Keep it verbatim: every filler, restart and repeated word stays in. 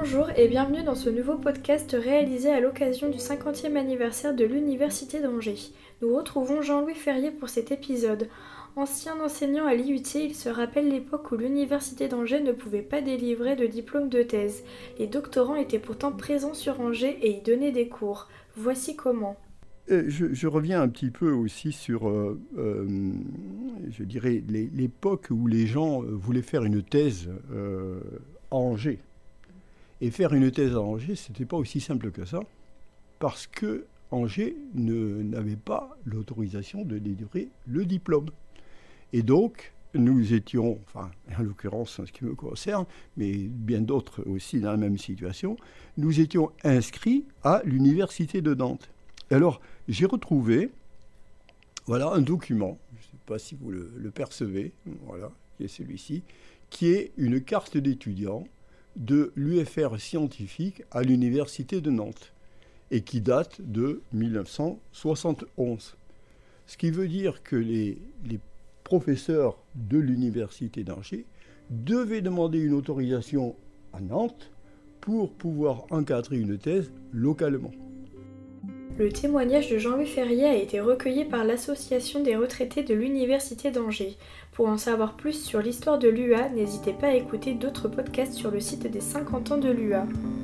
Bonjour et bienvenue dans ce nouveau podcast réalisé à l'occasion du cinquantième anniversaire de l'Université d'Angers. Nous retrouvons Jean-Louis Ferrier pour cet épisode. Ancien enseignant à l'I U T, il se rappelle l'époque où l'Université d'Angers ne pouvait pas délivrer de diplôme de thèse. Les doctorants étaient pourtant présents sur Angers et y donnaient des cours. Voici comment. Je, je reviens un petit peu aussi sur, euh, euh, je dirais, les, l'époque où les gens voulaient faire une thèse euh, à Angers. Et faire une thèse à Angers, ce n'était pas aussi simple que ça, parce que Angers ne, n'avait pas l'autorisation de délivrer le diplôme. Et donc, nous étions, enfin, en l'occurrence, en ce qui me concerne, mais bien d'autres aussi dans la même situation, nous étions inscrits à l'Université de Nantes. Alors, j'ai retrouvé, voilà, un document, je ne sais pas si vous le, le percevez, voilà, qui est celui-ci, qui est une carte d'étudiant de l'U F R scientifique à l'Université de Nantes, et qui date de mille neuf cent soixante et onze. Ce qui veut dire que les, les professeurs de l'Université d'Angers devaient demander une autorisation à Nantes pour pouvoir encadrer une thèse localement. Le témoignage de Jean-Louis Ferrier a été recueilli par l'Association des retraités de l'Université d'Angers. Pour en savoir plus sur l'histoire de l'U A, n'hésitez pas à écouter d'autres podcasts sur le site des cinquante ans de l'U A.